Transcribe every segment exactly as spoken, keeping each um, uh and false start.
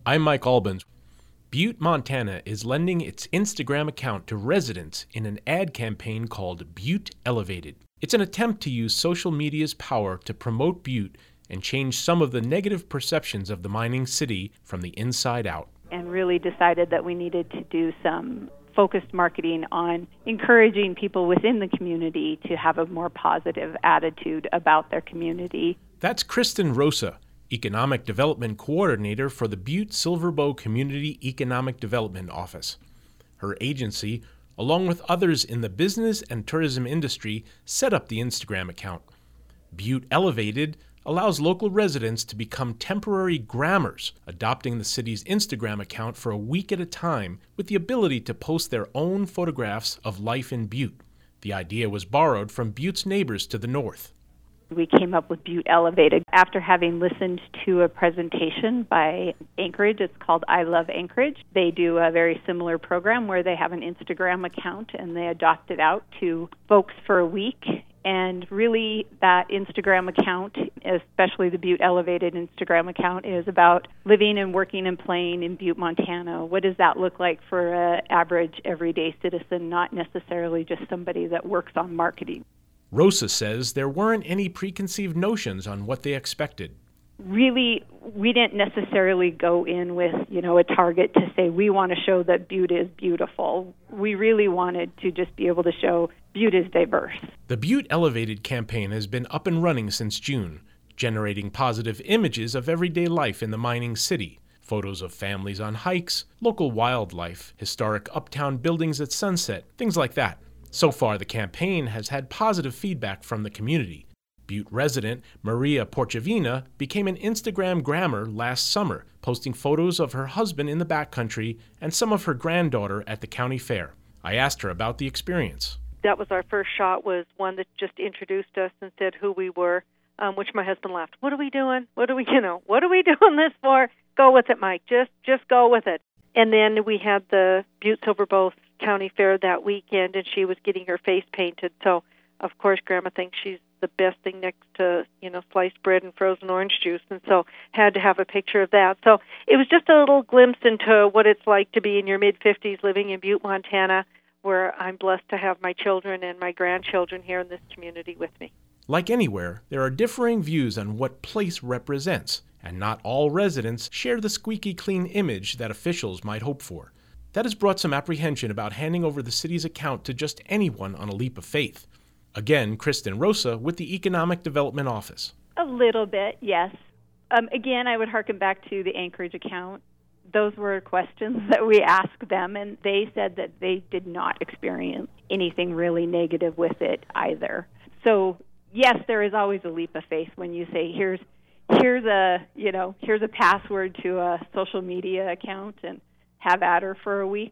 I'm Mike Albans. Butte, Montana is lending its Instagram account to residents in an ad campaign called Butte Elevated. It's an attempt to use social media's power to promote Butte and change some of the negative perceptions of the mining city from the inside out. And really decided that we needed to do some focused marketing on encouraging people within the community to have a more positive attitude about their community. That's Kristen Rosa, Economic Development Coordinator for the Butte Silver Bow Community Economic Development Office. Her agency, along with others in the business and tourism industry, set up the Instagram account. Butte Elevated allows local residents to become temporary grammars, adopting the city's Instagram account for a week at a time with the ability to post their own photographs of life in Butte. The idea was borrowed from Butte's neighbors to the north. We came up with Butte Elevated after having listened to a presentation by Anchorage. It's called I Love Anchorage. They do a very similar program where they have an Instagram account and they adopt it out to folks for a week. And really that Instagram account, especially the Butte Elevated Instagram account, is about living and working and playing in Butte, Montana. What does that look like for an average everyday citizen, not necessarily just somebody that works on marketing? Rosa says there weren't any preconceived notions on what they expected. Really, we didn't necessarily go in with, you know, a target to say we want to show that Butte is beautiful. We really wanted to just be able to show Butte is diverse. The Butte Elevated campaign has been up and running since June, generating positive images of everyday life in the mining city. Photos of families on hikes, local wildlife, historic uptown buildings at sunset, things like that. So far, the campaign has had positive feedback from the community. Butte resident Maria Porchavina became an Instagram grammer last summer, posting photos of her husband in the backcountry and some of her granddaughter at the county fair. I asked her about the experience. That was our first shot, was one that just introduced us and said who we were, um, which my husband laughed. What are we doing? What are we, you know, what are we doing this for? Go with it, Mike. Just, just go with it. And then we had the Butte Silver Bow County Fair that weekend, and she was getting her face painted. So, of course, Grandma thinks she's the best thing next to, you know, sliced bread and frozen orange juice, and so had to have a picture of that. So it was just a little glimpse into what it's like to be in your mid-fifties living in Butte, Montana, where I'm blessed to have my children and my grandchildren here in this community with me. Like anywhere, there are differing views on what place represents, and not all residents share the squeaky clean image that officials might hope for. That has brought some apprehension about handing over the city's account to just anyone on a leap of faith. Again, Kristen Rosa with the Economic Development Office. A little bit, yes. Um, again, I would harken back to the Anchorage account. Those were questions that we asked them, and they said that they did not experience anything really negative with it either. So, yes, there is always a leap of faith when you say, here's here's a, you know, here's a password to a social media account, and have at her for a week.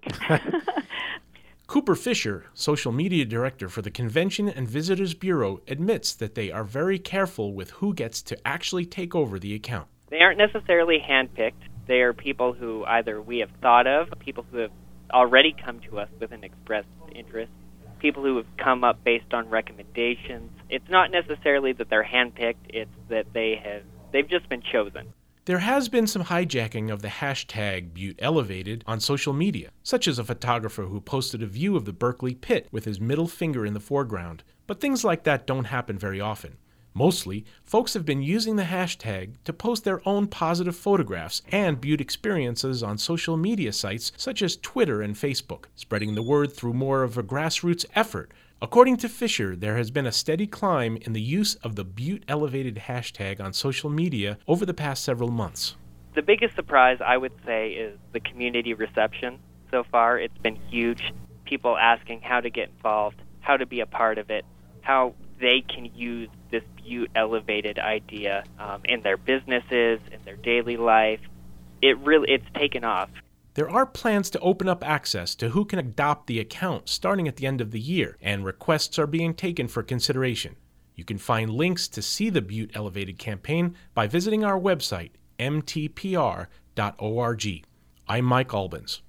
Cooper Fisher, social media director for the Convention and Visitors Bureau, admits that they are very careful with who gets to actually take over the account. They aren't necessarily handpicked. They are people who either we have thought of, people who have already come to us with an expressed interest, people who have come up based on recommendations. It's not necessarily that they're handpicked, it's that they have they've just been chosen. There has been some hijacking of the hashtag Butte Elevated on social media, such as a photographer who posted a view of the Berkeley pit with his middle finger in the foreground. But things like that don't happen very often. Mostly, folks have been using the hashtag to post their own positive photographs and Butte experiences on social media sites such as Twitter and Facebook, spreading the word through more of a grassroots effort. According to Fisher, there has been a steady climb in the use of the Butte Elevated hashtag on social media over the past several months. The biggest surprise, I would say, is the community reception so far. It's been huge. People asking how to get involved, how to be a part of it, how they can use this Butte Elevated idea um, in their businesses, in their daily life. It really, it's taken off. There are plans to open up access to who can adopt the account starting at the end of the year, and requests are being taken for consideration. You can find links to see the Butte Elevated campaign by visiting our website, m t p r dot org. I'm Mike Albans.